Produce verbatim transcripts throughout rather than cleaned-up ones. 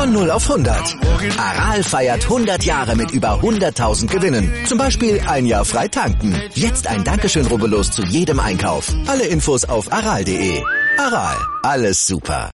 Von null auf hundert. Aral feiert hundert Jahre mit über hunderttausend Gewinnen. Zum Beispiel ein Jahr frei tanken. Jetzt ein Dankeschön, rubbellos zu jedem Einkauf. Alle Infos auf aral punkt de. Aral, alles super.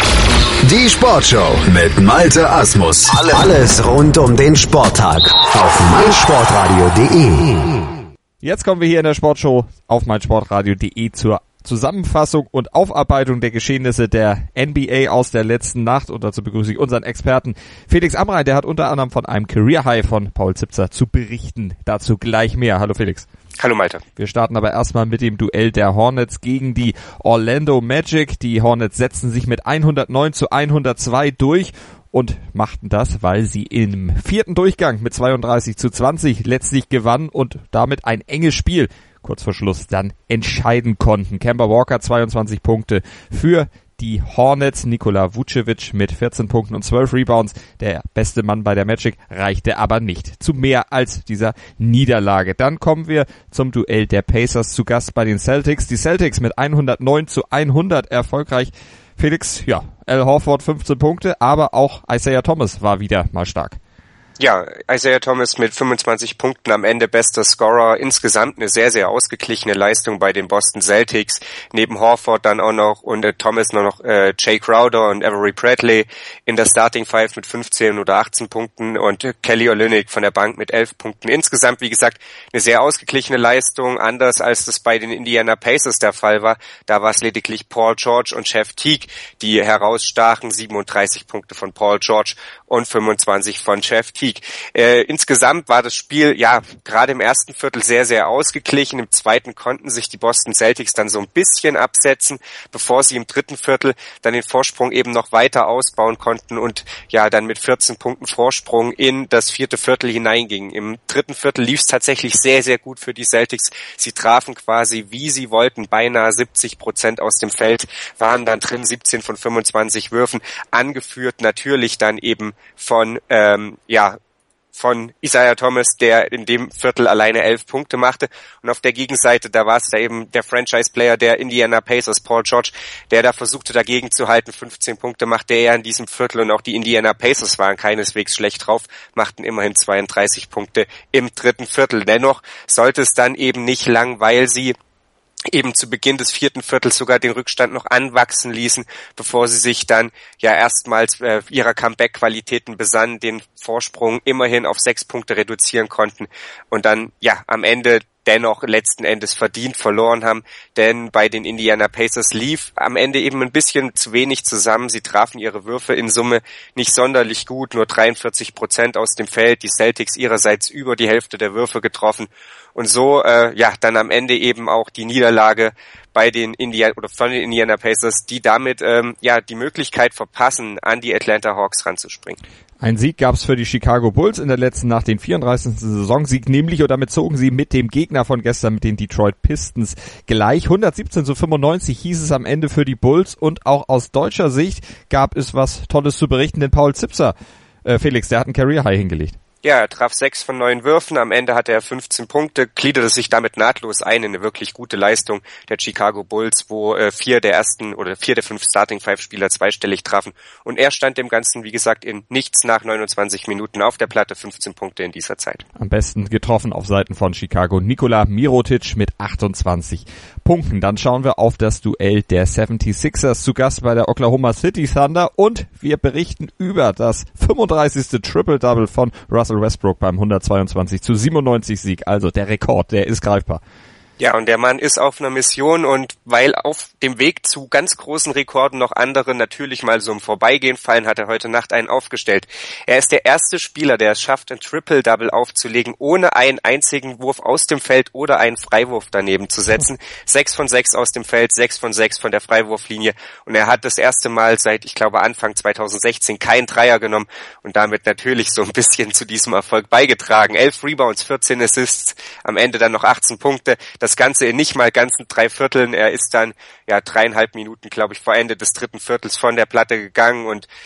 Die Sportshow mit Malte Asmus. Alles rund um den Sporttag auf meinsportradio punkt de. Jetzt kommen wir hier in der Sportshow auf meinsportradio punkt de zur Zusammenfassung und Aufarbeitung der Geschehnisse der N B A aus der letzten Nacht. Und dazu begrüße ich unseren Experten Felix Amrain. Der hat unter anderem von einem Career High von Paul Zipser zu berichten. Dazu gleich mehr. Hallo Felix. Hallo Malte. Wir starten aber erstmal mit dem Duell der Hornets gegen die Orlando Magic. Die Hornets setzten sich mit hundertneun zu hundertzwei durch und machten das, weil sie im vierten Durchgang mit zweiunddreißig zu zwanzig letztlich gewannen und damit ein enges Spiel kurz vor Schluss dann entscheiden konnten. Kemba Walker zweiundzwanzig Punkte für die Hornets, Nikola Vucevic mit vierzehn Punkten und zwölf Rebounds. Der beste Mann bei der Magic reichte aber nicht zu mehr als dieser Niederlage. Dann kommen wir zum Duell der Pacers zu Gast bei den Celtics. Die Celtics mit hundertneun zu hundert erfolgreich. Felix, ja, Al Horford fünfzehn Punkte, aber auch Isaiah Thomas war wieder mal stark. Ja, Isaiah Thomas mit fünfundzwanzig Punkten am Ende bester Scorer. Insgesamt eine sehr, sehr ausgeglichene Leistung bei den Boston Celtics. Neben Horford dann auch noch und äh, Thomas noch, noch äh, Jay Crowder und Avery Bradley in der Starting Five mit fünfzehn oder achtzehn Punkten und äh, Kelly Olynyk von der Bank mit elf Punkten. Insgesamt, wie gesagt, eine sehr ausgeglichene Leistung, anders als das bei den Indiana Pacers der Fall war. Da war es lediglich Paul George und Jeff Teague, die herausstachen. siebenunddreißig Punkte von Paul George und fünfundzwanzig von Jeff Teague. Äh, insgesamt war das Spiel ja gerade im ersten Viertel sehr, sehr ausgeglichen. Im zweiten konnten sich die Boston Celtics dann so ein bisschen absetzen, bevor sie im dritten Viertel dann den Vorsprung eben noch weiter ausbauen konnten und ja dann mit vierzehn Punkten Vorsprung in das vierte Viertel hineingingen. Im dritten Viertel lief es tatsächlich sehr, sehr gut für die Celtics. Sie trafen quasi, wie sie wollten, beinahe siebzig Prozent aus dem Feld, waren dann drin, siebzehn von fünfundzwanzig Würfen, angeführt natürlich dann eben von ähm, ja von Isaiah Thomas, der in dem Viertel alleine elf Punkte machte. Und auf der Gegenseite, da war es da eben der Franchise-Player der Indiana Pacers, Paul George, der da versuchte dagegen zu halten. fünfzehn Punkte machte er in diesem Viertel und auch die Indiana Pacers waren keineswegs schlecht drauf, machten immerhin zweiunddreißig Punkte im dritten Viertel. Dennoch sollte es dann eben nicht lang, weil sie eben zu Beginn des vierten Viertels sogar den Rückstand noch anwachsen ließen, bevor sie sich dann ja erstmals äh, ihrer Comeback-Qualitäten besannen, den Vorsprung immerhin auf sechs Punkte reduzieren konnten und dann ja am Ende dennoch letzten Endes verdient verloren haben, denn bei den Indiana Pacers lief am Ende eben ein bisschen zu wenig zusammen. Sie trafen ihre Würfe in Summe nicht sonderlich gut, nur dreiundvierzig Prozent aus dem Feld, die Celtics ihrerseits über die Hälfte der Würfe getroffen und so äh, ja dann am Ende eben auch die Niederlage bei den Indiana oder von den Indiana Pacers, die damit ähm, ja die Möglichkeit verpassen, an die Atlanta Hawks ranzuspringen. Ein Sieg gab es für die Chicago Bulls in der letzten Nacht, den vierunddreißigsten Saisonsieg, nämlich, und damit zogen sie mit dem Gegner von gestern, mit den Detroit Pistons, gleich. hundertsiebzehn zu fünfundneunzig hieß es am Ende für die Bulls und auch aus deutscher Sicht gab es was Tolles zu berichten, denn Paul Zipser, äh, Felix, der hat einen Career High hingelegt. Ja, er traf sechs von neun Würfen, am Ende hatte er fünfzehn Punkte, gliederte sich damit nahtlos ein in eine wirklich gute Leistung der Chicago Bulls, wo äh, vier der ersten oder vier der fünf Starting-Five-Spieler zweistellig trafen. Und er stand dem Ganzen, wie gesagt, in nichts nach neunundzwanzig Minuten auf der Platte, fünfzehn Punkte in dieser Zeit. Am besten getroffen auf Seiten von Chicago Nikola Mirotic mit achtundzwanzig Punkten. Dann schauen wir auf das Duell der seventy-sixers zu Gast bei der Oklahoma City Thunder und wir berichten über das fünfunddreißigste Triple-Double von Russell Westbrook beim hundertzweiundzwanzig zu siebenundneunzig Sieg. Also der Rekord, der ist greifbar. Ja, und der Mann ist auf einer Mission und weil auf dem Weg zu ganz großen Rekorden noch andere natürlich mal so im Vorbeigehen fallen, hat er heute Nacht einen aufgestellt. Er ist der erste Spieler, der es schafft, ein Triple-Double aufzulegen, ohne einen einzigen Wurf aus dem Feld oder einen Freiwurf daneben zu setzen. Sechs von sechs aus dem Feld, sechs von sechs von der Freiwurflinie und er hat das erste Mal seit, ich glaube, Anfang zweitausendsechzehn keinen Dreier genommen und damit natürlich so ein bisschen zu diesem Erfolg beigetragen. Elf Rebounds, vierzehn Assists, am Ende dann noch achtzehn Punkte. Das Ganze in nicht mal ganzen drei Vierteln. Er ist dann ja dreieinhalb Minuten, glaube ich, vor Ende des dritten Viertels von der Platte gegangen und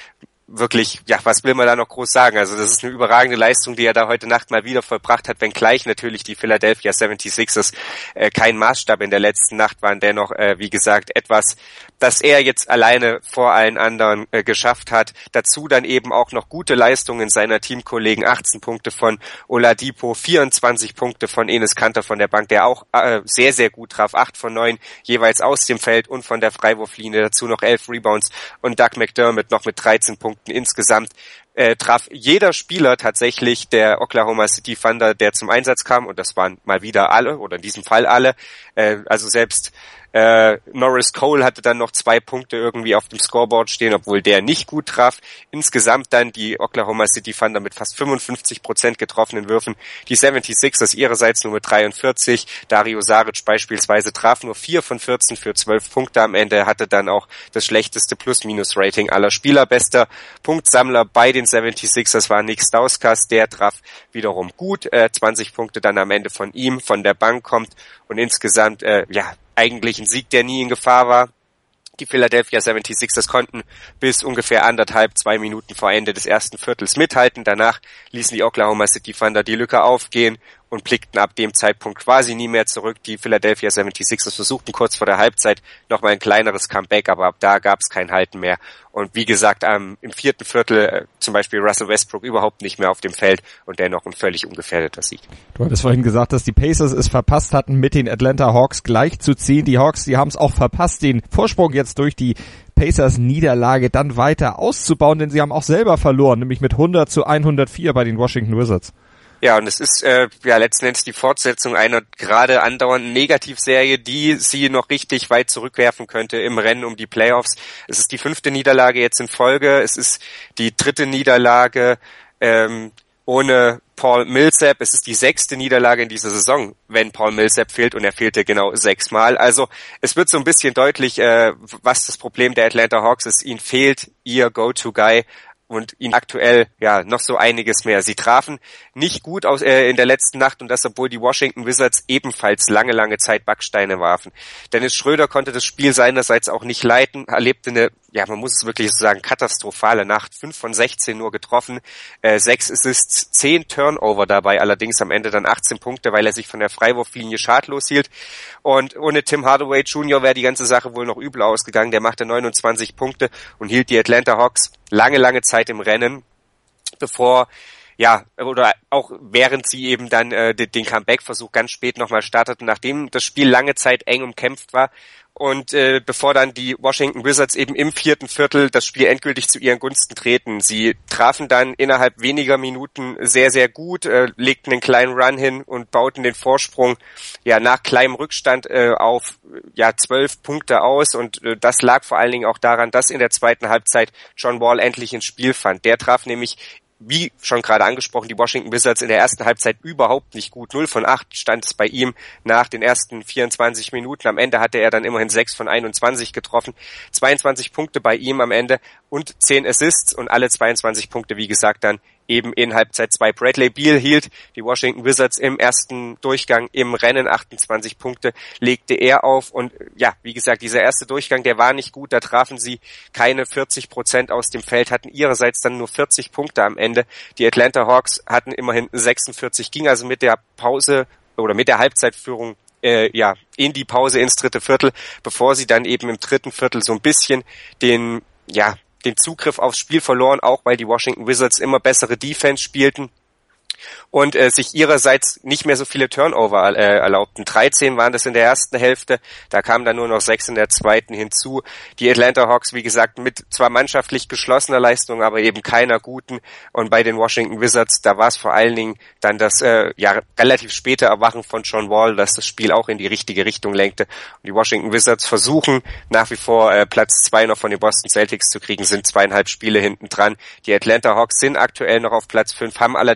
wirklich, ja, was will man da noch groß sagen? Also das ist eine überragende Leistung, die er da heute Nacht mal wieder vollbracht hat, wenngleich natürlich die Philadelphia seventy-sixers äh, kein Maßstab in der letzten Nacht waren, dennoch, äh, wie gesagt, etwas, das er jetzt alleine vor allen anderen äh, geschafft hat. Dazu dann eben auch noch gute Leistungen seiner Teamkollegen, achtzehn Punkte von Oladipo, vierundzwanzig Punkte von Enes Kanter von der Bank, der auch äh, sehr, sehr gut traf, acht von neun jeweils aus dem Feld und von der Freiwurflinie, dazu noch elf Rebounds und Doug McDermott noch mit dreizehn Punkten. Insgesamt äh, traf jeder Spieler tatsächlich der Oklahoma City Thunder, der zum Einsatz kam, und das waren mal wieder alle, oder in diesem Fall alle, äh, also selbst Äh, Norris Cole hatte dann noch zwei Punkte irgendwie auf dem Scoreboard stehen, obwohl der nicht gut traf. Insgesamt dann die Oklahoma City Thunder mit fast fünfundfünfzig Prozent getroffenen Würfen. Die seventy-sixers ihrerseits nur mit dreiundvierzig. Dario Saric beispielsweise traf nur vier von vierzehn für zwölf Punkte am Ende, hatte dann auch das schlechteste Plus-Minus-Rating aller Spieler. Bester Punktsammler bei den seventy-sixers war Nick Stauskas, der traf wiederum gut. Äh, zwanzig Punkte dann am Ende von ihm, von der Bank kommt, und insgesamt, äh, ja, eigentlich ein Sieg, der nie in Gefahr war. Die Philadelphia seventy-sixers konnten bis ungefähr anderthalb, zwei Minuten vor Ende des ersten Viertels mithalten. Danach ließen die Oklahoma City Thunder die Lücke aufgehen und blickten ab dem Zeitpunkt quasi nie mehr zurück. Die Philadelphia seventy-sixers versuchten kurz vor der Halbzeit nochmal ein kleineres Comeback, aber ab da gab es kein Halten mehr. Und wie gesagt, ähm, im vierten Viertel äh, zum Beispiel Russell Westbrook überhaupt nicht mehr auf dem Feld und dennoch ein völlig ungefährdeter Sieg. Du hattest vorhin gesagt, dass die Pacers es verpasst hatten, mit den Atlanta Hawks gleichzuziehen. Die Hawks, die haben es auch verpasst, den Vorsprung jetzt durch die Pacers-Niederlage dann weiter auszubauen, denn sie haben auch selber verloren, nämlich mit hundert zu hundertvier bei den Washington Wizards. Ja, und es ist äh, ja letzten Endes die Fortsetzung einer gerade andauernden Negativserie, die sie noch richtig weit zurückwerfen könnte im Rennen um die Playoffs. Es ist die fünfte Niederlage jetzt in Folge, es ist die dritte Niederlage ähm, ohne Paul Millsap, es ist die sechste Niederlage in dieser Saison, wenn Paul Millsap fehlt, und er fehlte genau sechsmal. Also es wird so ein bisschen deutlich, äh, was das Problem der Atlanta Hawks ist. Ihnen fehlt ihr Go-To-Guy. Und ihnen aktuell ja noch so einiges mehr. Sie trafen nicht gut aus äh, in der letzten Nacht, und das, obwohl die Washington Wizards ebenfalls lange, lange Zeit Backsteine warfen. Dennis Schröder konnte das Spiel seinerseits auch nicht leiten, erlebte eine, ja, man muss es wirklich so sagen, katastrophale Nacht. fünf von sechzehn nur getroffen, äh, sechs Assists, zehn Turnover dabei, allerdings am Ende dann achtzehn Punkte, weil er sich von der Freiwurflinie schadlos hielt. Und ohne Tim Hardaway Junior wäre die ganze Sache wohl noch übel ausgegangen. Der machte neunundzwanzig Punkte und hielt die Atlanta Hawks lange, lange Zeit im Rennen, bevor, ja, oder auch während sie eben dann äh, den Comeback-Versuch ganz spät nochmal starteten, nachdem das Spiel lange Zeit eng umkämpft war. Und äh, bevor dann die Washington Wizards eben im vierten Viertel das Spiel endgültig zu ihren Gunsten treten. Sie trafen dann innerhalb weniger Minuten sehr, sehr gut, äh, legten einen kleinen Run hin und bauten den Vorsprung ja nach kleinem Rückstand äh, auf ja zwölf Punkte aus. Und äh, das lag vor allen Dingen auch daran, dass in der zweiten Halbzeit John Wall endlich ins Spiel fand. Der traf nämlich, wie schon gerade angesprochen, die Washington Wizards in der ersten Halbzeit überhaupt nicht gut. null von acht stand es bei ihm nach den ersten vierundzwanzig Minuten. Am Ende hatte er dann immerhin sechs von einundzwanzig getroffen. zweiundzwanzig Punkte bei ihm am Ende und zehn Assists, und alle zweiundzwanzig Punkte, wie gesagt, dann eben in Halbzeit zwei. Bradley Beal hielt die Washington Wizards im ersten Durchgang im Rennen, achtundzwanzig Punkte legte er auf, und ja, wie gesagt, dieser erste Durchgang, der war nicht gut, da trafen sie keine vierzig Prozent aus dem Feld, hatten ihrerseits dann nur vierzig Punkte am Ende. Die Atlanta Hawks hatten immerhin sechsundvierzig, ging also mit der Pause oder mit der Halbzeitführung äh, ja in die Pause ins dritte Viertel, bevor sie dann eben im dritten Viertel so ein bisschen den, ja, den Zugriff aufs Spiel verloren, auch weil die Washington Wizards immer bessere Defense spielten und äh, sich ihrerseits nicht mehr so viele Turnover äh, erlaubten. dreizehn waren das in der ersten Hälfte, da kamen dann nur noch sechs in der zweiten hinzu. Die Atlanta Hawks, wie gesagt, mit zwar mannschaftlich geschlossener Leistung, aber eben keiner guten. Und bei den Washington Wizards, da war es vor allen Dingen dann das äh, ja relativ späte Erwachen von John Wall, das das Spiel auch in die richtige Richtung lenkte. Und die Washington Wizards versuchen nach wie vor äh, Platz zwei noch von den Boston Celtics zu kriegen, sind zweieinhalb Spiele hinten dran. Die Atlanta Hawks sind aktuell noch auf Platz fünf, haben allerdings nur noch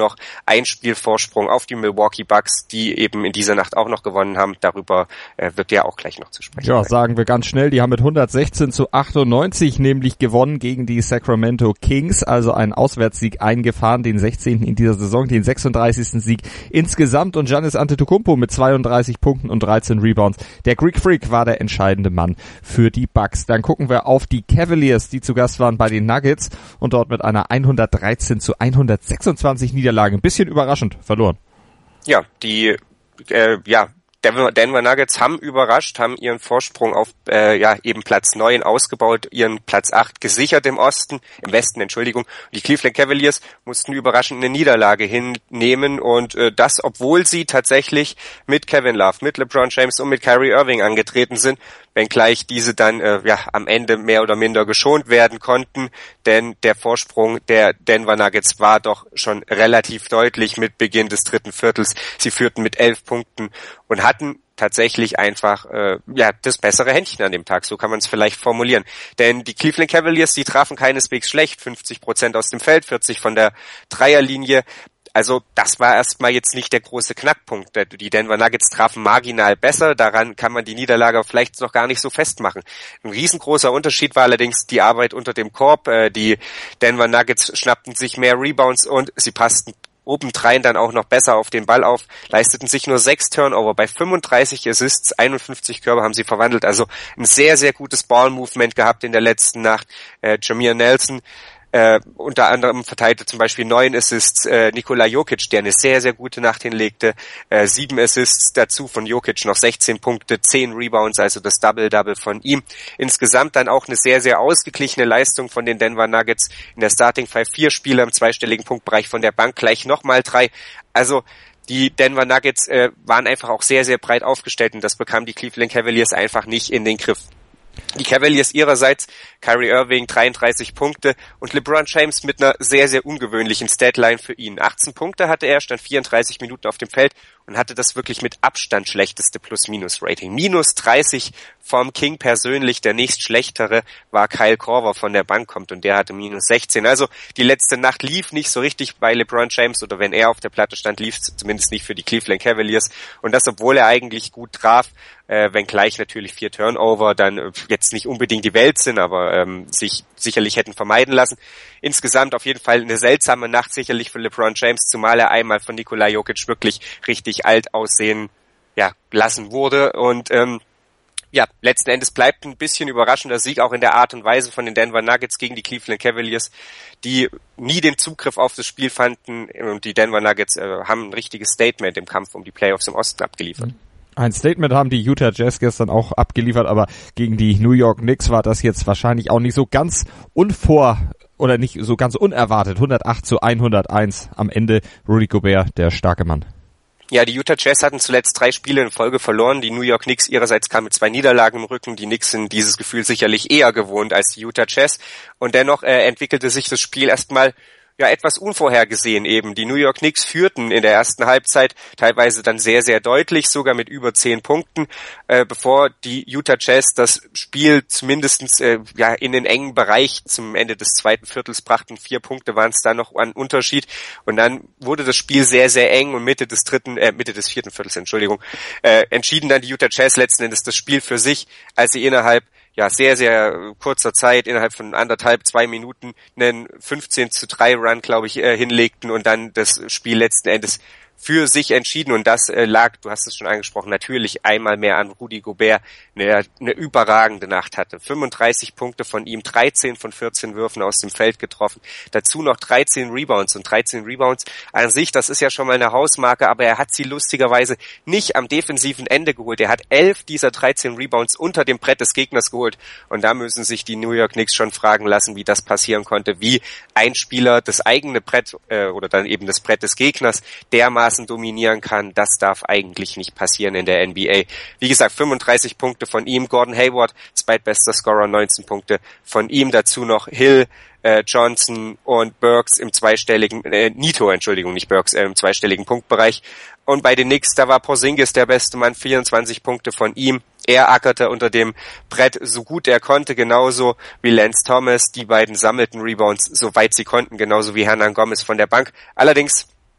noch ein Spielvorsprung auf die Milwaukee Bucks, die eben in dieser Nacht auch noch gewonnen haben. Darüber äh, wird ja auch gleich noch zu sprechen Ja, sein. sagen wir ganz schnell, die haben mit hundertsechzehn zu achtundneunzig nämlich gewonnen gegen die Sacramento Kings, also einen Auswärtssieg eingefahren, den sechzehnten in dieser Saison, den sechsunddreißigsten Sieg insgesamt, und Giannis Antetokounmpo mit zweiunddreißig Punkten und dreizehn Rebounds. Der Greek Freak war der entscheidende Mann für die Bucks. Dann gucken wir auf die Cavaliers, die zu Gast waren bei den Nuggets und dort mit einer hundertdreizehn zu hundertsechsundzwanzig Niederlage ein bisschen überraschend verloren. Ja, die äh, ja Denver, Denver Nuggets haben überrascht, haben ihren Vorsprung auf äh, ja eben Platz neun ausgebaut, ihren Platz acht gesichert im Osten, im Westen, Entschuldigung. Die Cleveland Cavaliers mussten überraschend eine Niederlage hinnehmen, und äh, das, obwohl sie tatsächlich mit Kevin Love, mit LeBron James und mit Kyrie Irving angetreten sind, wenngleich diese dann äh, ja am Ende mehr oder minder geschont werden konnten, denn der Vorsprung der Denver Nuggets war doch schon relativ deutlich mit Beginn des dritten Viertels. Sie führten mit elf Punkten und hatten tatsächlich einfach äh, ja das bessere Händchen an dem Tag, so kann man es vielleicht formulieren. Denn die Cleveland Cavaliers, die trafen keineswegs schlecht, fünfzig Prozent aus dem Feld, vierzig von der Dreierlinie. Also das war erstmal jetzt nicht der große Knackpunkt. Die Denver Nuggets trafen marginal besser, daran kann man die Niederlage vielleicht noch gar nicht so festmachen. Ein riesengroßer Unterschied war allerdings die Arbeit unter dem Korb. Die Denver Nuggets schnappten sich mehr Rebounds und sie passten obendrein dann auch noch besser auf den Ball auf, leisteten sich nur sechs Turnover bei fünfunddreißig Assists, einundfünfzig Körbe haben sie verwandelt. Also ein sehr, sehr gutes Ball-Movement gehabt in der letzten Nacht. Äh, Jameer Nelson Äh, unter anderem verteilte zum Beispiel neun Assists äh, Nikola Jokic, der eine sehr, sehr gute Nacht hinlegte. Äh, sieben Assists dazu von Jokic, noch sechzehn Punkte, zehn Rebounds, also das Double-Double von ihm. Insgesamt dann auch eine sehr, sehr ausgeglichene Leistung von den Denver Nuggets. In der Starting Five vier Spieler im zweistelligen Punktbereich, von der Bank gleich nochmal drei. Also die Denver Nuggets äh, waren einfach auch sehr, sehr breit aufgestellt, und das bekamen die Cleveland Cavaliers einfach nicht in den Griff. Die Cavaliers ihrerseits, Kyrie Irving dreiunddreißig Punkte und LeBron James mit einer sehr, sehr ungewöhnlichen Statline für ihn. achtzehn Punkte hatte er, stand vierunddreißig Minuten auf dem Feld und hatte das wirklich mit Abstand schlechteste Plus-Minus-Rating. Minus dreißig vom King persönlich, der nächst schlechtere war Kyle Korver von der Bank kommt, und der hatte minus sechzehn. Also die letzte Nacht lief nicht so richtig bei LeBron James, oder wenn er auf der Platte stand, lief es zumindest nicht für die Cleveland Cavaliers, und das, obwohl er eigentlich gut traf, äh, wenngleich natürlich vier Turnover dann äh, jetzt nicht unbedingt die Welt sind, aber ähm, sich sicherlich hätten vermeiden lassen. Insgesamt auf jeden Fall eine seltsame Nacht sicherlich für LeBron James, zumal er einmal von Nikola Jokic wirklich richtig alt aussehen ja lassen wurde, und ähm, ja, letzten Endes bleibt ein bisschen überraschender Sieg auch in der Art und Weise von den Denver Nuggets gegen die Cleveland Cavaliers, die nie den Zugriff auf das Spiel fanden, und die Denver Nuggets äh, haben ein richtiges Statement im Kampf um die Playoffs im Osten abgeliefert. Ein Statement haben die Utah Jazz gestern auch abgeliefert, aber gegen die New York Knicks war das jetzt wahrscheinlich auch nicht so ganz unvor oder nicht so ganz unerwartet. hundertacht zu hunderteins am Ende. Rudy Gobert, der starke Mann. Ja, die Utah Jazz hatten zuletzt drei Spiele in Folge verloren. Die New York Knicks ihrerseits kamen mit zwei Niederlagen im Rücken. Die Knicks sind dieses Gefühl sicherlich eher gewohnt als die Utah Jazz. Und dennoch äh, entwickelte sich das Spiel erstmal ja etwas unvorhergesehen eben. Die New York Knicks führten in der ersten Halbzeit teilweise dann sehr, sehr deutlich, sogar mit über zehn Punkten, äh, bevor die Utah Jazz das Spiel zumindestens äh, ja in den engen Bereich zum Ende des zweiten Viertels brachten. Vier Punkte waren es da noch an Unterschied, und dann wurde das Spiel sehr, sehr eng, und Mitte des dritten, äh, Mitte des vierten Viertels, Entschuldigung, äh, entschieden dann die Utah Jazz letzten Endes das Spiel für sich, als sie innerhalb ja sehr, sehr kurzer Zeit, innerhalb von anderthalb, zwei Minuten, einen fünfzehn zu drei Run, glaube ich, äh, hinlegten und dann das Spiel letzten Endes für sich entschieden, und das äh, lag, du hast es schon angesprochen, natürlich einmal mehr an Rudy Gobert, der eine überragende Nacht hatte. fünfunddreißig Punkte von ihm, dreizehn von vierzehn Würfen aus dem Feld getroffen, dazu noch dreizehn Rebounds, und dreizehn Rebounds an sich, das ist ja schon mal eine Hausmarke, aber er hat sie lustigerweise nicht am defensiven Ende geholt. Er hat elf dieser dreizehn Rebounds unter dem Brett des Gegners geholt, und da müssen sich die New York Knicks schon fragen lassen, wie das passieren konnte, wie ein Spieler das eigene Brett äh, oder dann eben das Brett des Gegners dermaßen dominieren kann. Das darf eigentlich nicht passieren in der N B A. Wie gesagt, fünfunddreißig Punkte von ihm, Gordon Hayward, zweitbester Scorer, neunzehn Punkte von ihm, dazu noch Hill, äh, Johnson und Burks im zweistelligen, äh, Nito, Entschuldigung, nicht Burks, äh, im zweistelligen Punktbereich. Und bei den Knicks, da war Porzingis der beste Mann, vierundzwanzig Punkte von ihm. Er ackerte unter dem Brett so gut er konnte, genauso wie Lance Thomas. Die beiden sammelten Rebounds, soweit sie konnten, genauso wie Hernan Gomez von der Bank. Allerdings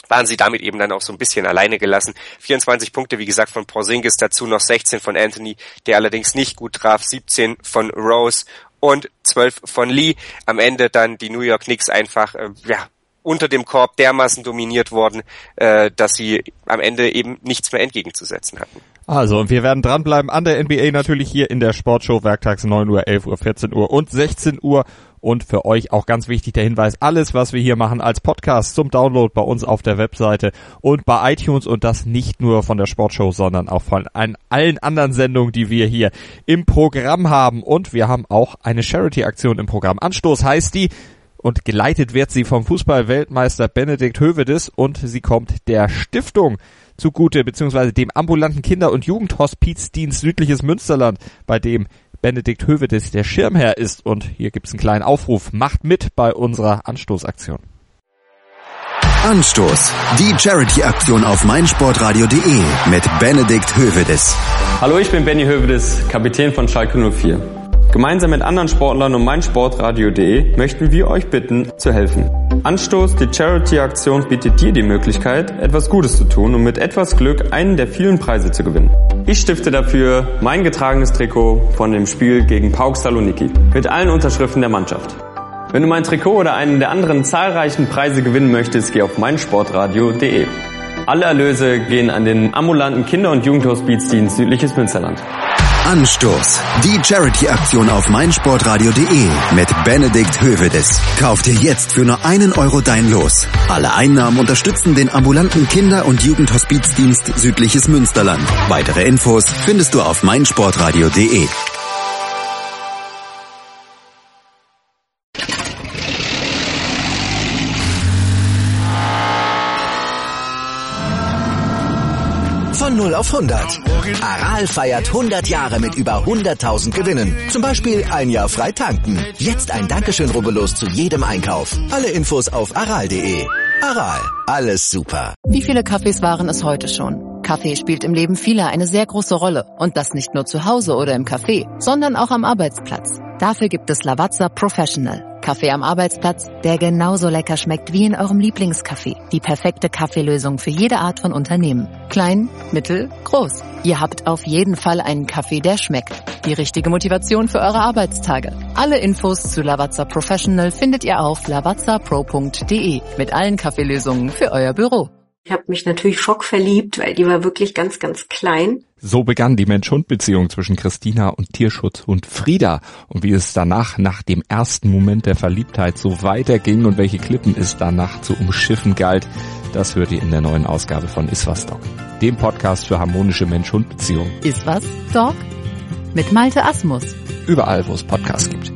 waren sie damit eben dann auch so ein bisschen alleine gelassen. vierundzwanzig Punkte, wie gesagt, von Porzingis, dazu noch sechzehn von Anthony, der allerdings nicht gut traf, siebzehn von Rose und zwölf von Lee. Am Ende dann die New York Knicks einfach, äh, ja, unter dem Korb dermaßen dominiert worden, äh, dass sie am Ende eben nichts mehr entgegenzusetzen hatten. Also, und wir werden dranbleiben an der N B A natürlich hier in der Sportshow, werktags neun Uhr, elf Uhr, vierzehn Uhr und sechzehn Uhr. Und für euch auch ganz wichtig der Hinweis, alles, was wir hier machen als Podcast zum Download bei uns auf der Webseite und bei iTunes, und das nicht nur von der Sportshow, sondern auch von allen anderen Sendungen, die wir hier im Programm haben. Und wir haben auch eine Charity-Aktion im Programm. Anstoß heißt die. Und geleitet wird sie vom Fußball-Weltmeister Benedikt Hövedes, und sie kommt der Stiftung zugute, beziehungsweise dem ambulanten Kinder- und Jugendhospizdienst Südliches Münsterland, bei dem Benedikt Hövedes der Schirmherr ist. Und hier gibt's einen kleinen Aufruf. Macht mit bei unserer Anstoßaktion. Anstoß. Die Charity-Aktion auf meinsportradio punkt de mit Benedikt Hövedes. Hallo, ich bin Benny Hövedes, Kapitän von Schalke null vier. Gemeinsam mit anderen Sportlern und meinsportradio punkt de möchten wir euch bitten, zu helfen. Anstoß, die Charity-Aktion bietet dir die Möglichkeit, etwas Gutes zu tun und mit etwas Glück einen der vielen Preise zu gewinnen. Ich stifte dafür mein getragenes Trikot von dem Spiel gegen PAOK Saloniki mit allen Unterschriften der Mannschaft. Wenn du mein Trikot oder einen der anderen zahlreichen Preise gewinnen möchtest, geh auf meinsportradio punkt de. Alle Erlöse gehen an den ambulanten Kinder- und Jugendhospizdienst Südliches Münsterland. Anstoß. Die Charity-Aktion auf meinsportradio punkt de mit Benedikt Hövedes. Kauf dir jetzt für nur einen Euro dein Los. Alle Einnahmen unterstützen den ambulanten Kinder- und Jugendhospizdienst Südliches Münsterland. Weitere Infos findest du auf meinsportradio punkt de. Von null auf hundert. Aral feiert hundert Jahre mit über hunderttausend Gewinnen. Zum Beispiel ein Jahr frei tanken. Jetzt ein Dankeschön, rubbellos zu jedem Einkauf. Alle Infos auf aral punkt de. Aral, alles super. Wie viele Kaffees waren es heute schon? Kaffee spielt im Leben vieler eine sehr große Rolle. Und das nicht nur zu Hause oder im Café, sondern auch am Arbeitsplatz. Dafür gibt es Lavazza Professional. Kaffee am Arbeitsplatz, der genauso lecker schmeckt wie in eurem Lieblingscafé. Die perfekte Kaffeelösung für jede Art von Unternehmen. Klein, mittel, groß. Ihr habt auf jeden Fall einen Kaffee, der schmeckt. Die richtige Motivation für eure Arbeitstage. Alle Infos zu Lavazza Professional findet ihr auf lavazza pro punkt de mit allen Kaffeelösungen für euer Büro. Ich habe mich natürlich schockverliebt, weil die war wirklich ganz, ganz klein. So begann die Mensch-Hund-Beziehung zwischen Christina und Tierschutzhund Frieda. Und wie es danach, nach dem ersten Moment der Verliebtheit, so weiterging und welche Klippen es danach zu umschiffen galt, das hört ihr in der neuen Ausgabe von Iswas Dog, dem Podcast für harmonische Mensch-Hund-Beziehungen. Iswas Dog? Mit Malte Asmus. Überall, wo es Podcasts gibt.